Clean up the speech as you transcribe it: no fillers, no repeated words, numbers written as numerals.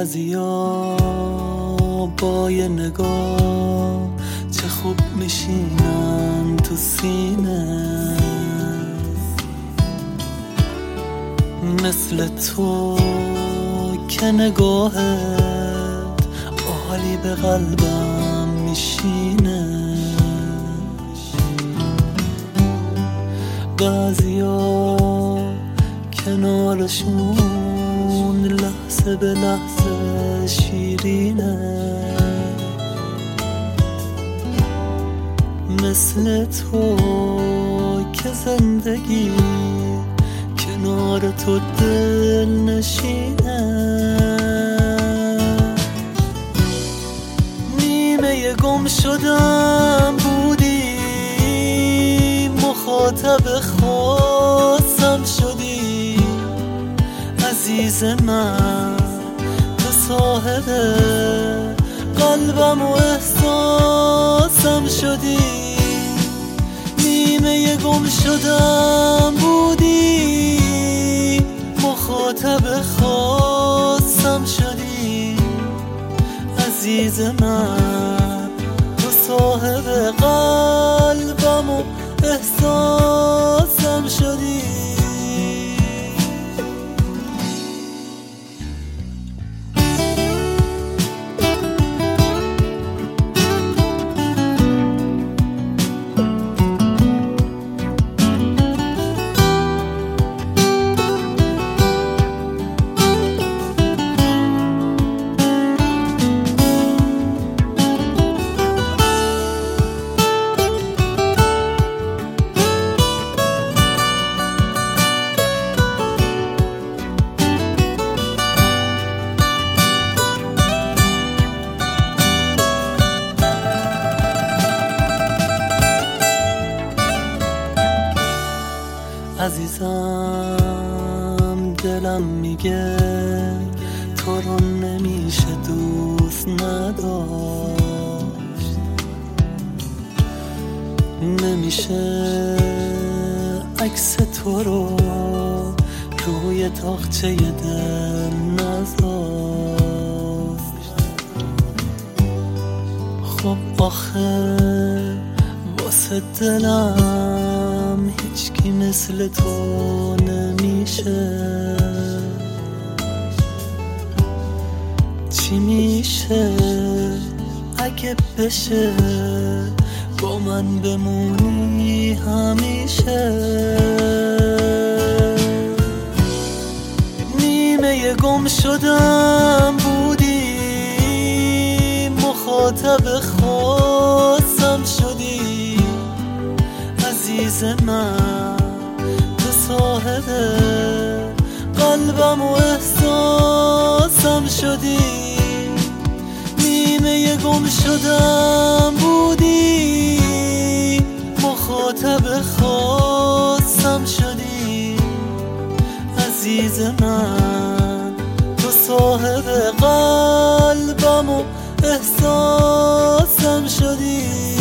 بعضیا با یه نگاه چه خوب میشینن تو سینه، مثل تو که نگاهت عالی به قلبم میشینه. بعضیا کنارشون لحظه به لحظه شیرینه، مثل تو که زندگی کنار تو دل نشینه. نیمه گم شدم بودی، مخاطب خواستم شدی، عزیز من تو صاحب قلبم و احساسم شدی. نیمه گم شدم بودی، مخاطب خواستم شدی، عزیز من تو صاحب قلبم و احساسم شدی. عزیزم دلم میگه تو رو نمیشه دوست نداشت، نمیشه عکس تو رو روی تاقچه دل نذاشت. خب آخه واسه دلم هیچکی مثل تو نمیشه. چی میشه اگه بشه با من بمونی همیشه؟ نیمه گم شدم بودی، مخاطب خواستم شدی، عزیز من تو صاحب قلبم و احساسم شدی. نیمه گم شدم بودی، مخاطب خواستم شدی، عزیز من تو صاحب قلبم و احساسم شدی.